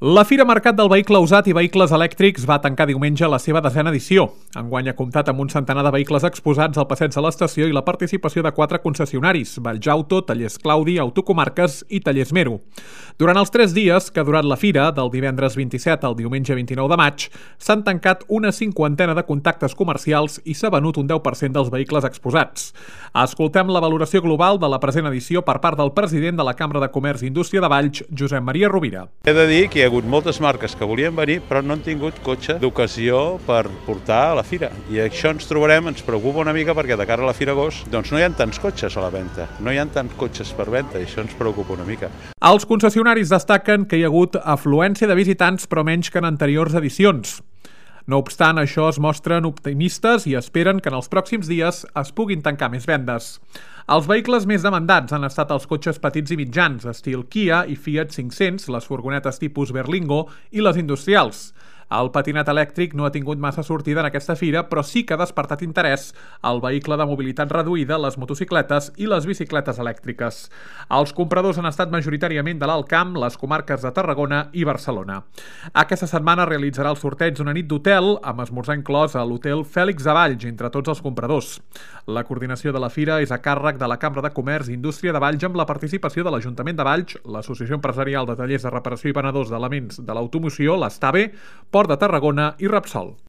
La Fira Mercat del Vehicle Usat i Vehicles Elèctrics va tancar diumenge la seva 10a edició. Enguany ha comptat amb un centenar de vehicles exposats al passeig de l'estació i la participació de 4 concessionaris: Valljauto, Tallers Claudi, Autocomarques i Tallers Mero. Durant els 3 dies que ha durat la fira, del divendres 27 al diumenge 29 de maig, s'han tancat una 50ena de contactes comercials i s'ha venut un 10% dels vehicles exposats. Escoltem la valoració global de la present edició per part del president de la Cambra de Comerç i Indústria de Valls, Josep Maria Rovira. He de dir que hi ha hagut moltes marques que volien venir però no han tingut cotxe d'ocasió per portar a la fira. I això ens trobarem, ens preocupa una mica perquè de cara a la Fira Agost doncs no hi ha tants cotxes a la venda, no hi ha tants cotxes per venda i això ens preocupa una mica. Els concessionaris destaquen que hi ha hagut afluència de visitants però menys que en anteriors edicions. No obstant, això es mostren optimistes i esperen que en els pròxims dies es puguin tancar més vendes. Els vehicles més demandats han estat els cotxes petits i mitjans, estil Kia i Fiat 500, les furgonetes tipus Berlingo i les industrials. El patinet elèctric no ha tingut massa sortida en aquesta fira, però sí que ha despertat interès el vehicle de mobilitat reduïda, les motocicletes i les bicicletes elèctriques. Els compradors han estat majoritàriament de l'Alt Camp, les comarques de Tarragona i Barcelona. Aquesta setmana realitzarà el sorteig d'una nit d'hotel, amb esmorzar inclòs a l'hotel Fèlix de Valls entre tots els compradors. La coordinació de la fira és a càrrec de la Cambra de Comerç i Indústria de Valls amb la participació de l'Ajuntament de Valls, l'Associació Empresarial de Tallers de Reparació i Venedors d'Elements de l'Automoció, l'Estave, Port de Tarragona i Repsol.